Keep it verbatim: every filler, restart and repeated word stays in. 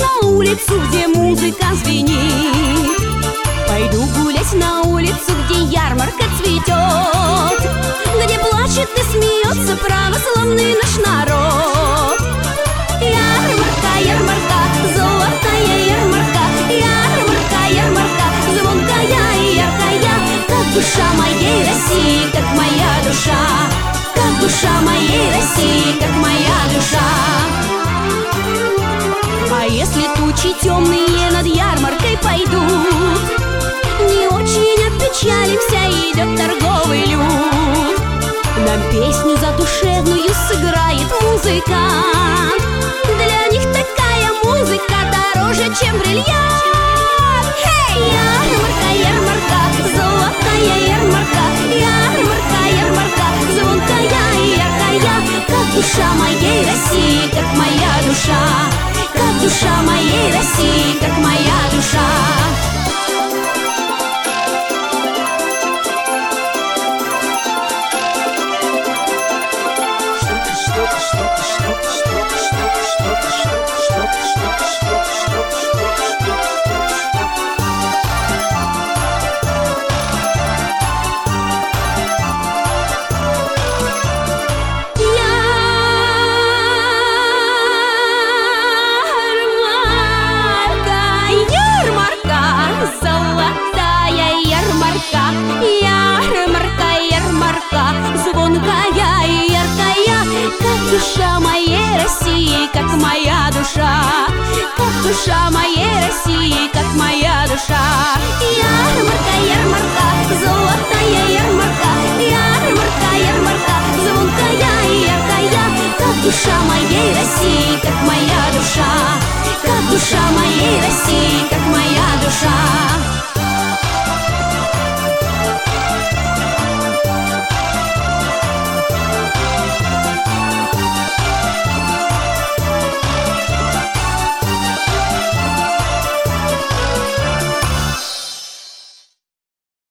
на улицу, где музыка звенит. Пойду гулять на улицу, где ярмарка цветет, где плачет и смеется православный наш народ. Ярмарка, ярмарка, золотая ярмарка, ярмарка, ярмарка, звонкая и яркая, как душа моей России, как моя душа, как душа моей России, как моя душа. А если тучи темные над ярмаркой пойдут, не очень опечалимся, идет торговый люд. Нам песню задушевную сыграет музыкант. Для них такая музыка дороже, чем бриллиант. Хей! Ярмарка, ярмарка, золотая ярмарка, ярмарка, ярмарка, звонкая и яркая, как душа моей России, как моя душа, как душа моей России, как моя душа. Звонкая и яркая, как душа моей России, как моя душа, как душа моей России, как моя душа. Ярмарка, ярмарка, золотая ярмарка, ярмарка, ярмарка, звонкая и яркая, как душа моей России, как моя душа, как душа моей России, как